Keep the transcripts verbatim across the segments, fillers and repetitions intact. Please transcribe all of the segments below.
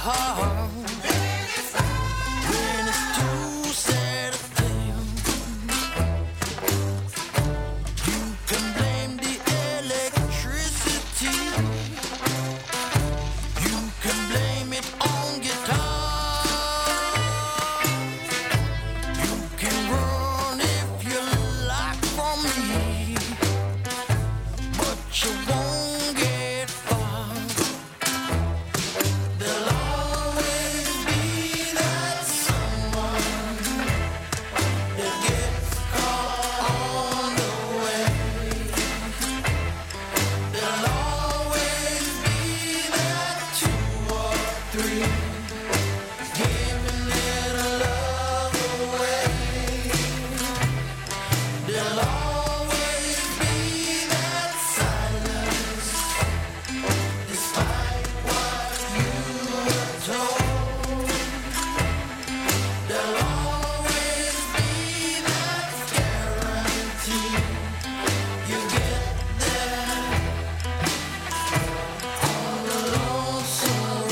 heart. When it's too sad to tell, you can blame the electricity. You can blame it on guitar. You can run if you like from me, but you won't get far. There'll always be that someone that gets caught on the way. There'll always be that two or three giving their love away. There'll always be that silence, despite what you were told. There'll always be that guarantee you get there on the lonesome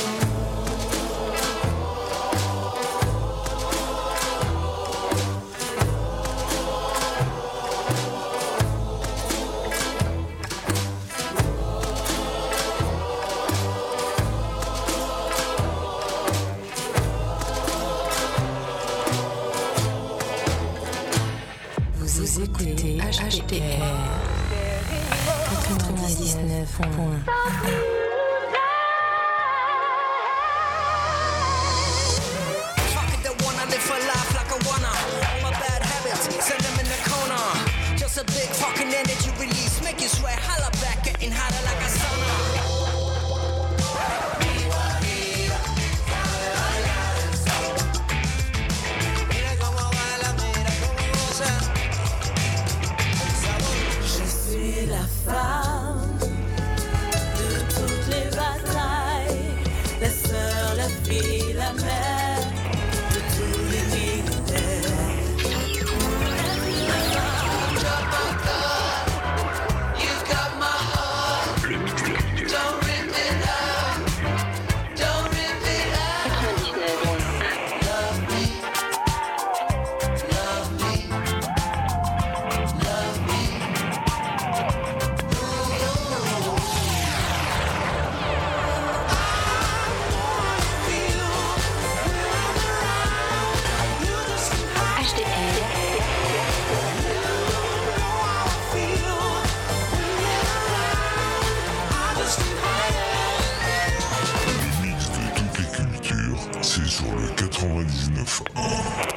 Vous écoutez H D R quatre-vingt-dix-neuf point un. Fuck it, don't wanna live for life like I wanna. All my bad habits, send them in the corner. Just a big fucking energy release, make you sweat, holla back, getting hotter like a sauna. Mira cómo baila, mira cómo goza. Je suis la femme de toutes les batailles, la sœur, la fille, la mère de tous les militaires. You've got my heart. Le mix de la minute. Don't rip it out. Don't rip it out. Love me. Love me. Love me. H D R Le mix de toutes les cultures, c'est sur le quatre-vingt-dix-neuf un.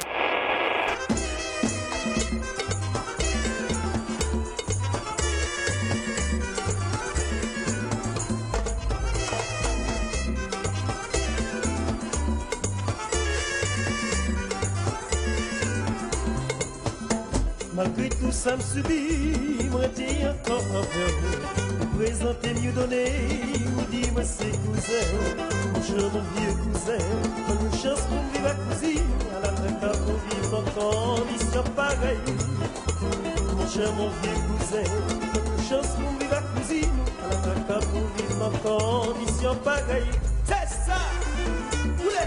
Malgré tout ça me subit, moi t'es encore envers vous. Vous présentez mieux donné, vous dites moi c'est cousin. Mon cher mon vieux cousin, bonne chance pour vivre à cousine. À la traque pour vivre en condition pareille. Mon cher mon vieux cousin, bonne chance pour vivre à cousine. À la traque pour vivre en condition pareille. C'est ça! Oulé!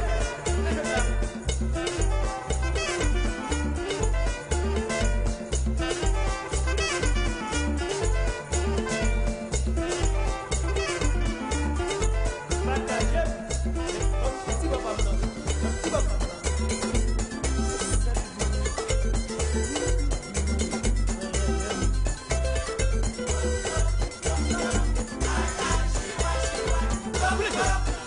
Stop it!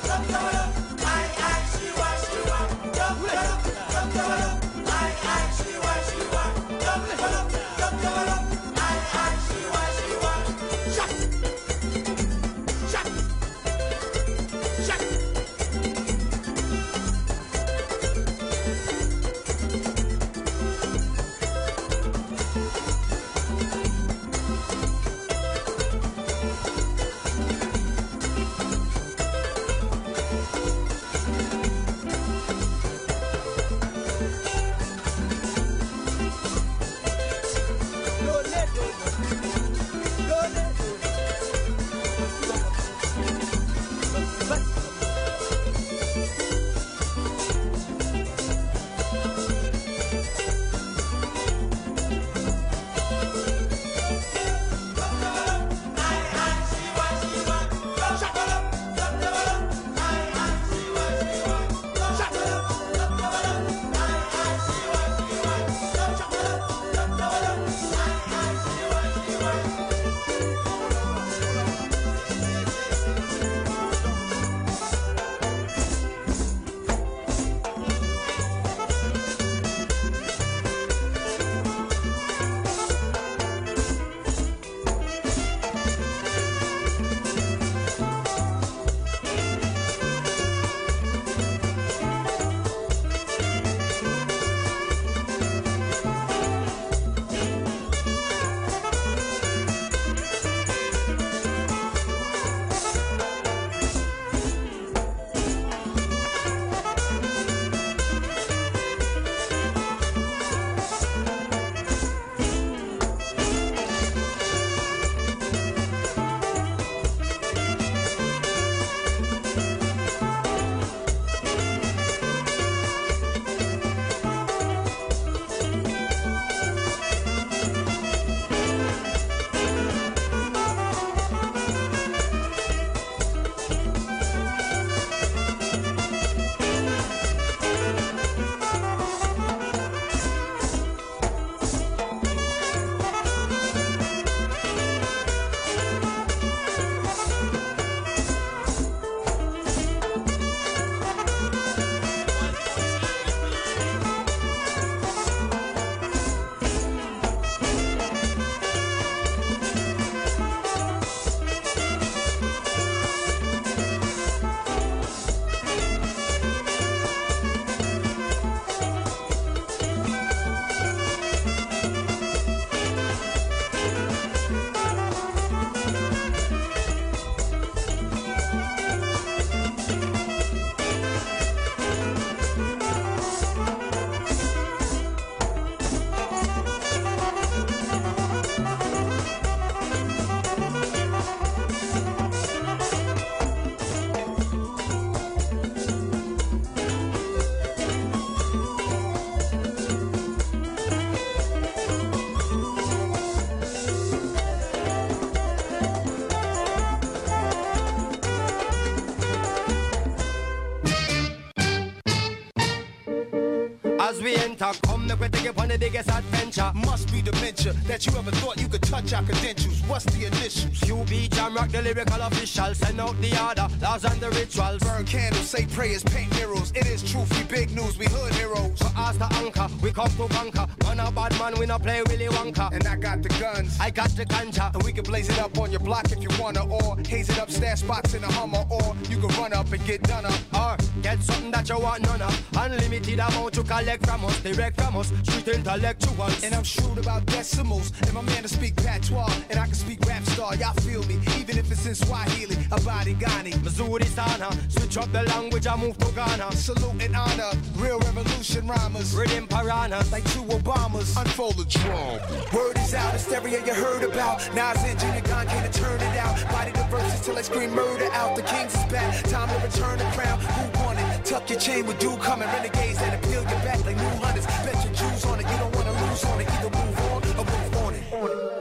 as we enter. Come make we take you on the biggest adventure. Must be dementia that you ever thought you could touch our credentials. What's the initials? Q B Jam Rock, the lyrical official. Send out the order, laws and the rituals. Burn candles, say prayers, paint murals. It is truth, we big news, we hood heroes. So as the anchor, we come to conquer. Man a bad man, we not play Willy Wonka. And I got the guns, I got the ganja. and we can blaze it up on your block if you wanna. Or haze it up, stash spots in a Hummer. Or you can run up and get done up. Or get something that you want none of. Unlimited amount to collect from us. Direct from us, street intellectuals. And I'm shrewd about decimals. And my man to speak patois. And I can speak rap star, y'all feel me. Even if it's in Swahili, Abadi Ghani, Missouri Sana, switch up the language, I move to Ghana. Salute and honor, real revolution rhymers. Rhythm piranhas, Like two Obamas, unfold the drum. Word is out, hysteria you heard about. Nas and Junior Gong came to turn it out. Body the verses till I scream murder out. The kings is back, time to return the crown. Who won it? Tuck your chain with dew coming. Renegades that appeal your back like new hunters. Bet your Jews on it, you don't wanna lose on it. Either move on or move on it.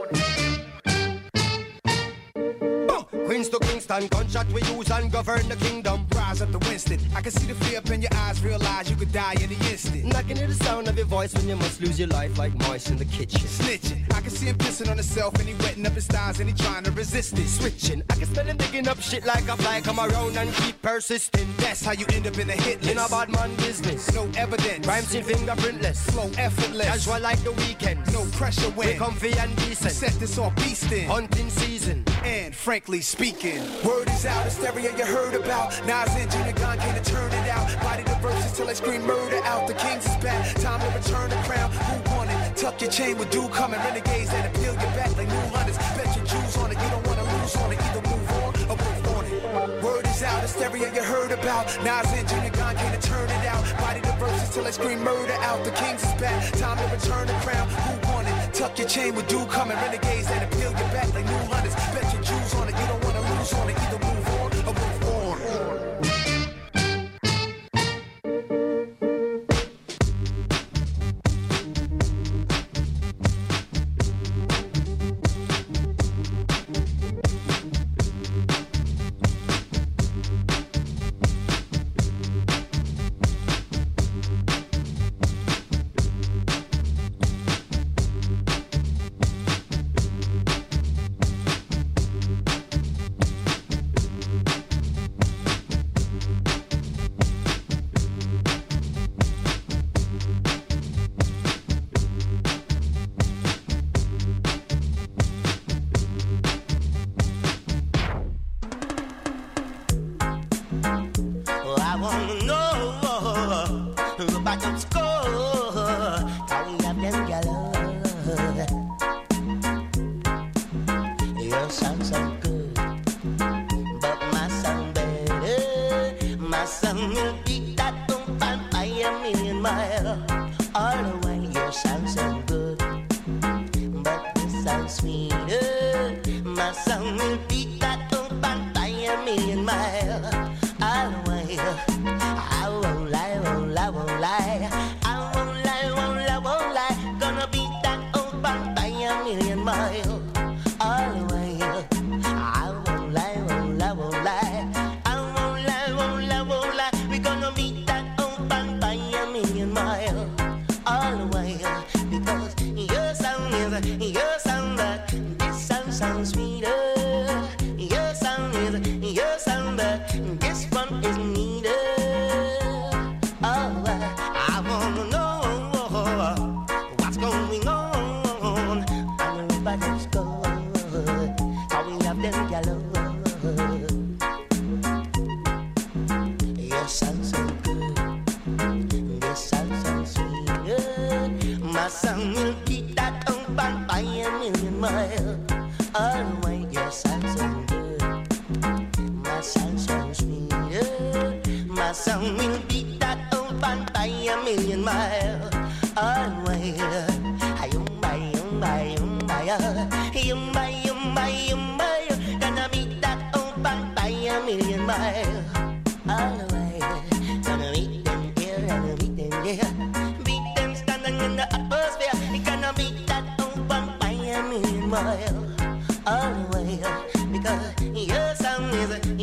Queens to Kingston, gunshot we use and govern the kingdom. Rise up to Winston. I can see the fear up in your eyes, realize you could die in the instant. I can hear the sound of your voice when you must lose your life like mice in the kitchen. Snitching. I can see him pissing on himself and he wetting up his thighs and he trying to resist it. Switching, I can smell him digging up shit like a fly. Come around and keep persisting. That's how you end up in a hit list. In a bad man business. No evidence. Crime scene fingerprintless. Flow effortless. Casual like the weekend. No pressure when we comfy and decent. Set this off beastin'. Hunting season. And frankly speaking, word is out, hysteria you heard about. Nas and Junior Gong came to turn it out. Body the verses till I scream murder out. The kings is back, time to return the crown. Who won it? Tuck your chain with dew coming. Renegades that appeal your back like new hunters. Bet your Jews on it, you don't wanna lose on it. Either move on or move on it. Word is out, hysteria you heard about. Nas and Junior Gong came to turn it out. Body the verses till I scream murder out. The kings is back, time to return the crown. Who won it? Tuck your chain with dew coming. Renegades that appeal your back like new hunters. Bet your Jews on it, you don't wanna lose on it. Either move on or move on.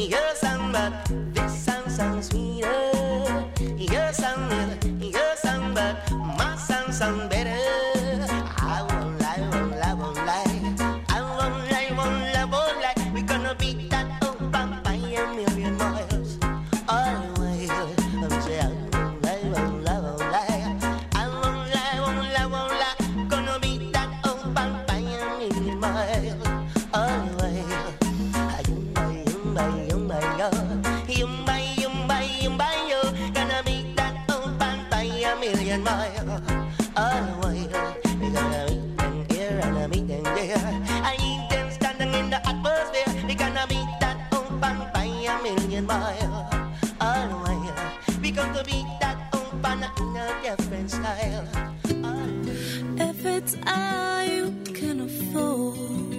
Your song is, your song, but my sound sound better. I won't lie, won't lie, won't lie. I won't lie, won't lie, won't lie. We're gonna beat that old bump by a million miles. All the way, I'm saying I won't lie, won't lie, won't lie. I won't lie, won't lie, won't lie. Gonna beat that old bump by a million miles. All the way, yumba, yumba, yumba, yo, yumba, yumba, yumba, yo. Gonna beat that old bump by a million miles. All the way, we gonna meet them here and meet them there. I need them standing in the atmosphere. We gonna beat that old band by a million miles. All the way, we gonna beat that old band in a different style. If it's all you can afford,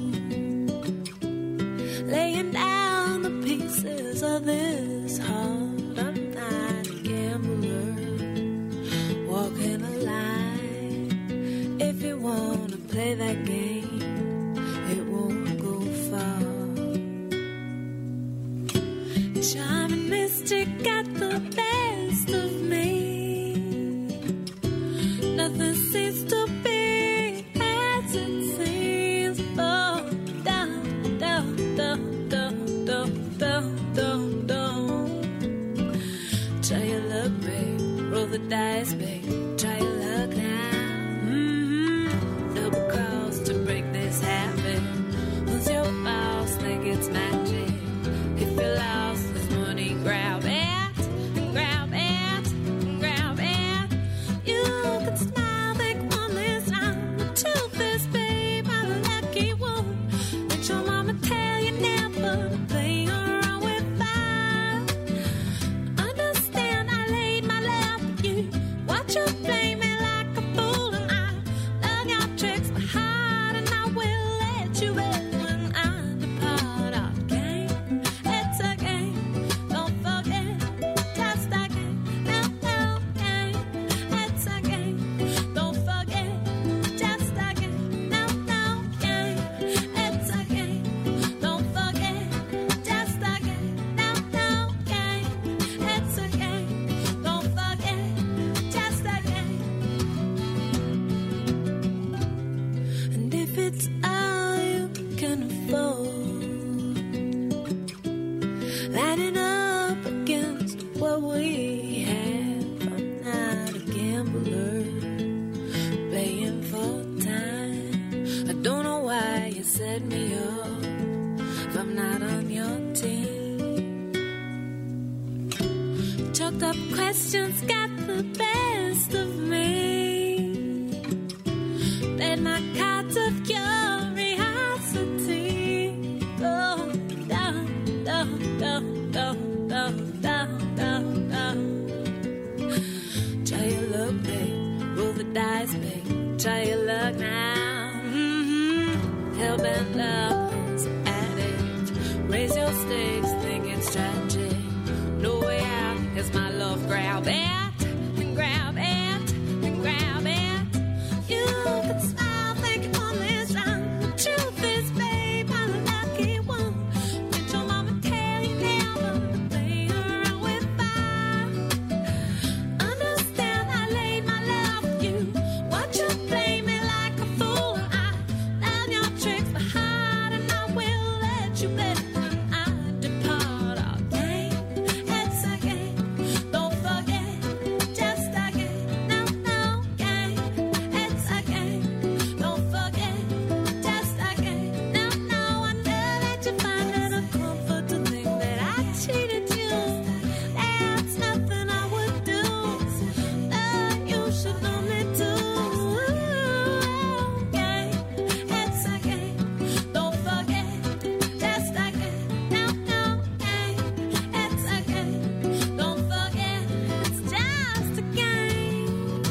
laying down the pieces of this heart, I'm not a gambler, walking a line. If you wanna play that game, it won't go far. Charming mystic got the best of me. Nothing seems to be as it seems. Oh, down, down, down, down, down, down, down, down. Try your luck, babe. Roll the dice, babe. Try your luck now. Mm-hmm. Double cross to break this habit. Who's your boss? Think it's magic. If you're lost, there's money. Grab it, grab it, grab it. You can smile, think one this time. The truth is, babe, I'm the lucky one. Let your mama tell you never play around with fire. Understand, I laid my love for you. Watch you play me like a fool, and I love your tricks by heart, and I will let you in when I depart. Our game, it's a game. Don't forget, just a game. No, no game, it's a game. Don't forget, just a game. No, no game, it's a game. Don't forget, just a game. No, no game, it's a game. Don't forget, just a game. And if it's all you can afford, lining up against what we have, I'm not a gambler, playing for time. I don't know why you set me up if I'm not on your team. Chalked up questions got the best of me. Played my cards of curiosity. Go down, down, down, down, down, down, down, down. Try your luck, babe. Roll the dice, babe. Try your luck now. Mm-hmm. Hellbent lovers at it. Raise your stakes, think it's tragic. No way out, here's my love. Grab it, and grab it, and grab it. You can smile, think on this round. The truth is, babe, I'm the lucky one. Let your mama tell you never play around with fire. Understand, I laid my love for you. Watch you play me like a fool. I love your tricks by heart, and I will let you play when I depart. Our game, it's a game. Don't forget, just a game. No, no game, it's a game. Don't forget, just a game. No, no, I know that you find it a comfort to think that I cheated you. That's nothing I would do. No, you should know me too. Game, it's a game. Don't forget, just a game. No, no game, it's a game. Don't forget, it's just a game.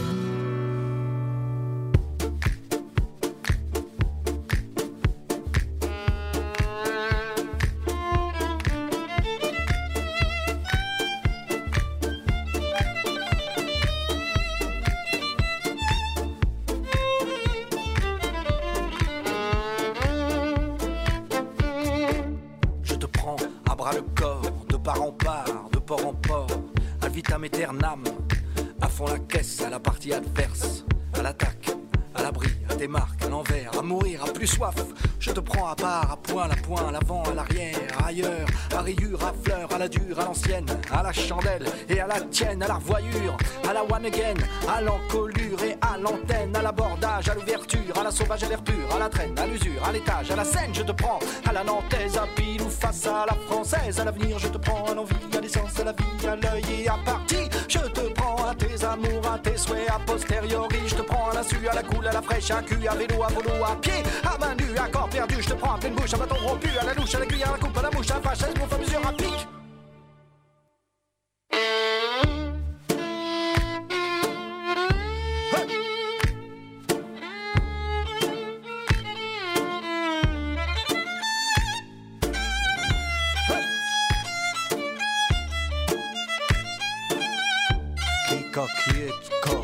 Je te prends à bras le corps, de part en part, de port en port, ad vitam aeternam, À fond la caisse, à la partie adverse, à l'attaque, à l'abri, à tes marques, à l'envers, à mourir, à plus soif. Je te prends à part, à poil, à point, à l'avant, à l'arrière, ailleurs, à rayure, à fleur, à la dure, à l'ancienne, à la chandelle et à la tienne, à la revoyure, à la one again, à l'encolure et à l'antenne, à l'abordage, à l'ouverture, à la sauvage, à l'air pur, à la traîne, à l'usure, à l'étage, à la scène. Je te prends à la nantaise, à pile ou face à la française, à l'avenir. Je te prends à l'envie, à l'essence, à la vie, à l'œil et à partie. Je te prends à tes amours, à tes souhaits, à posteriori. Je te prends à l'insu, à la cool, à la fraîche, à cul, à vélo, à volo, à pied, à main nue, à corps perdu. Je te prends à pleine bouche, à bâton rompu, à la louche, à l'aiguille, à la coupe, à la mouche, à la vache, à la à mesure, à pic. Kika Kietka.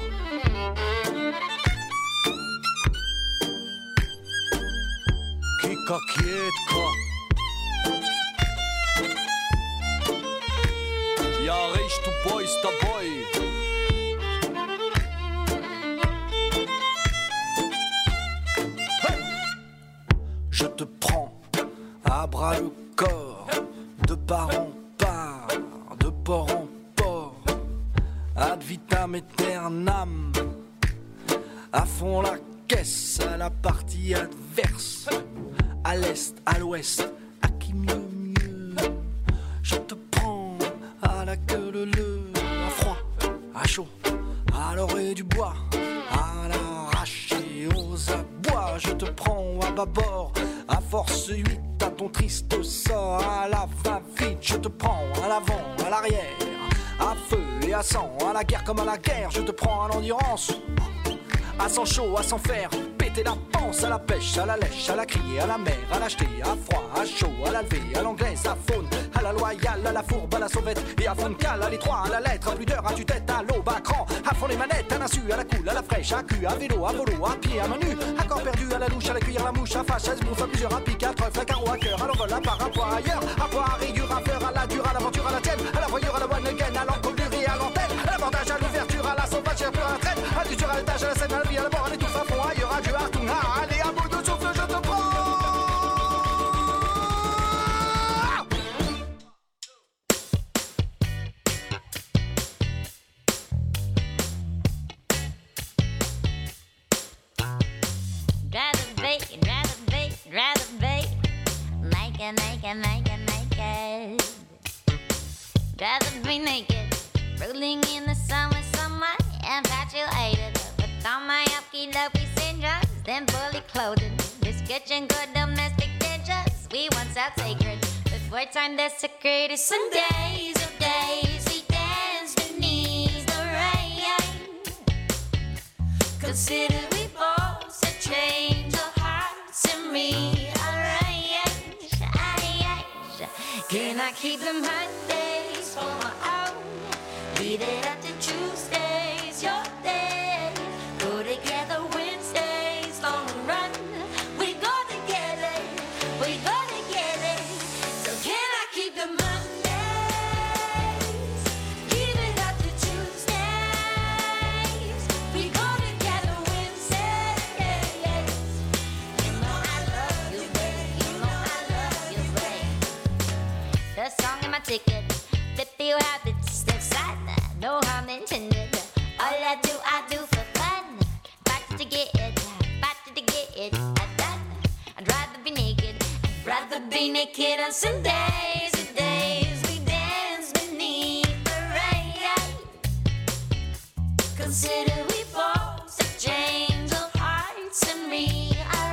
Kika Kietka. Ja recht du Boys dabei. Je te prends à bras le corps, de part en part, de port en port, ad vitam aeternam, à fond la caisse, à la partie adverse, à l'est, à l'ouest, à qui mieux mieux. Je te prends à la queue le le, à froid, à chaud, à l'orée du bois, à l'arrache et aux abois. Je te prends à bâbord, à force huit, à ton triste sort, à la va-vite. Je te prends à l'avant, à l'arrière, à feu et à sang, à la guerre comme à la guerre. Je te prends à l'endurance, à sang chaud, à sang faire péter la panse, à la pêche, à la lèche, à la crier, à la mer, à l'acheter, à froid, à chaud, à la lever, à l'anglaise, à faune, à la loyale, à la fourbe, à la sauvette et à Funcal, à l'étroit, à la lettre, à plus d'heure, à tue-tête, à l'aube, à cran, à fond les manettes, à l'insu, à la coule, à la fraîche, à cul, à vélo, à volo, à pied, à main nue, à corps perdu, à la louche, à la cuillère, à la mouche, à fâche, à se bouffe, à plusieurs, à pique, à trèfle, à carreau, à cœur, à l'envol, à part, à poids, ailleurs, à poids, à rigueur, à fleur, à la dure, à l'aventure, à la tienne, à la voyure, à la one again, à l'encolure et à l'antenne, à l'abordage, à l'ouverture, à la sauvage, à la traîne, à l'usure, à l'étage, à la scène, à la vie, à la mort, à l'étouffe, à fond, ailleurs, à Dieu, à tout, à allez, à bout de souffle, je te prends. Rather be, rather be, rather be, make it, make it, make it, make it. Rather be naked, rolling in the sun with someone infatuated with all my uppy dopey syndromes, then fully clothed in description good domestic dangers. We once out sacred before time desecrated. Some days of days we dance beneath the rain. Consider we both a change of hearts and rearrange. Can I keep them Mondays for my own? Leave it up to Tuesdays, your day. Go together Wednesdays, long run. We go together, we go together. So can I keep the Mondays? Leave it up to Tuesdays. We go together Wednesdays. You know I love you, babe. You know I love you, babe. The song in my ticket, fifty habits, step side, no harm intended. All I do, I do for fun. Fight to get it, fight to get it done. I'd rather be naked, I'd rather be naked on some days and days we dance beneath the rain. Consider we both a change of hearts and rearrange.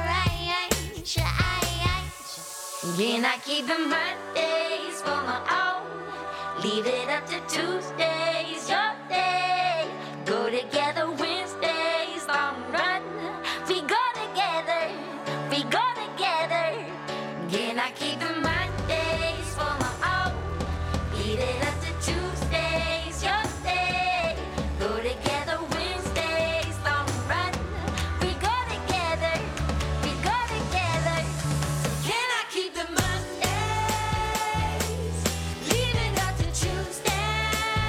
Can I keep the Mondays for my own? Leave it up to Tuesdays, your day. Go together Wednesdays, long run. We go together, we go together. Can I keep the Mondays for my own? Leave it up to Tuesdays, your day. Go together Wednesdays, long run. We go together, we go together. Can I keep the Mondays? Leave it up to Tuesdays.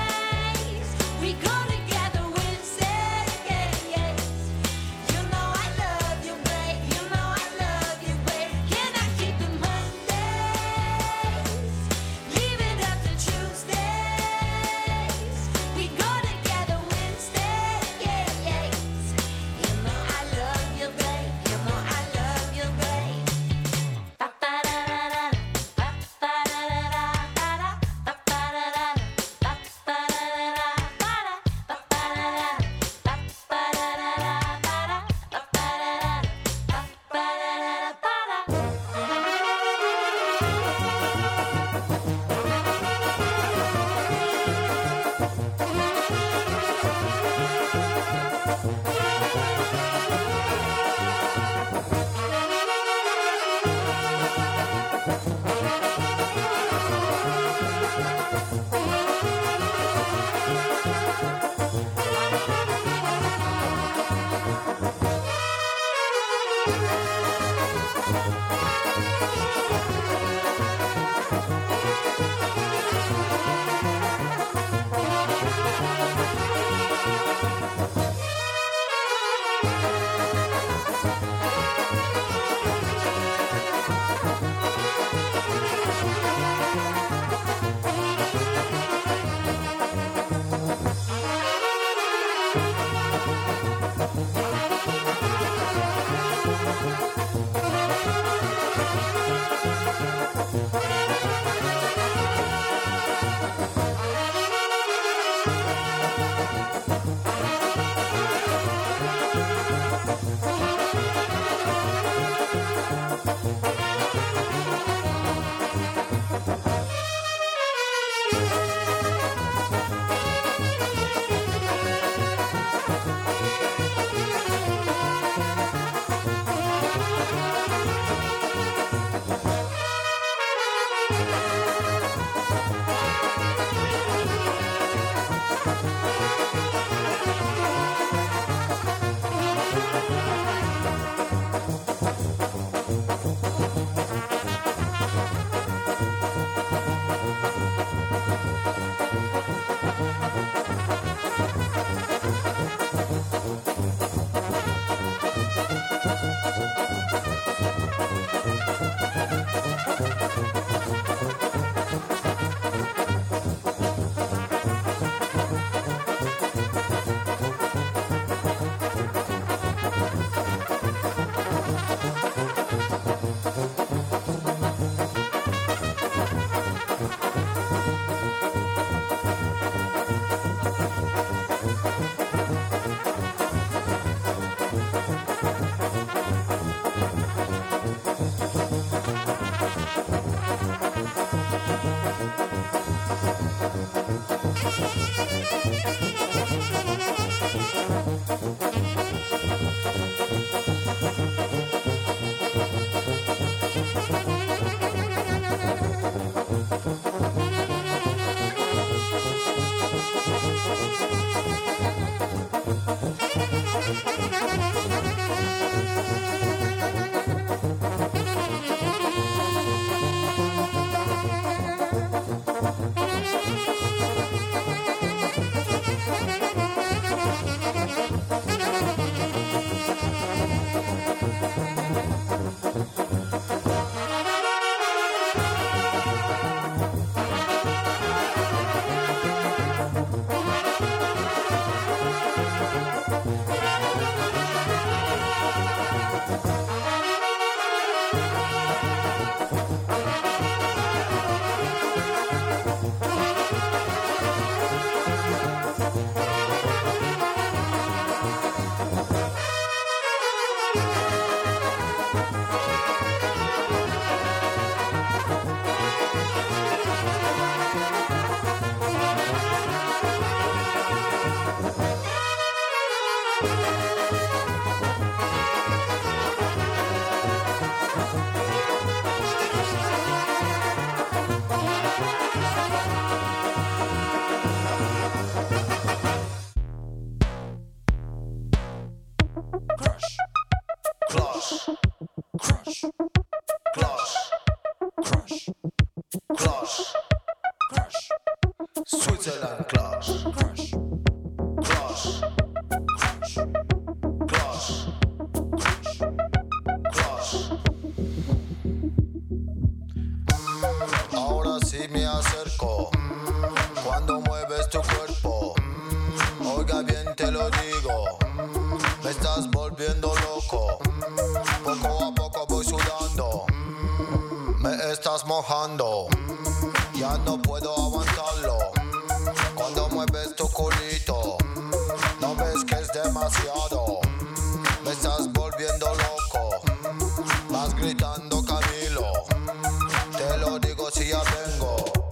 lo digo. Me estás volviendo loco. Poco a poco voy sudando. Me estás mojando. Ya no puedo aguantarlo. Cuando mueves tu culito, no ves que es demasiado. Me estás volviendo loco. Vas gritando Camilo. Te lo digo si ya vengo.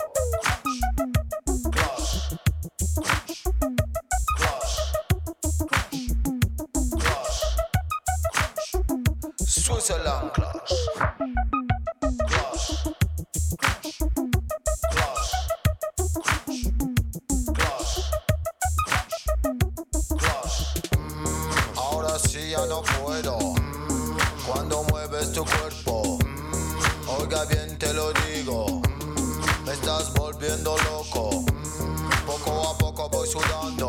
Clash. Clash. Clash. Switzerland Clash. Clash. Clash. Clash. Clash. Ahora sí ya no puedo. Cuando mueves tu cuerpo, oiga bien te lo digo. Me estás volviendo loco. Poco a poco voy sudando.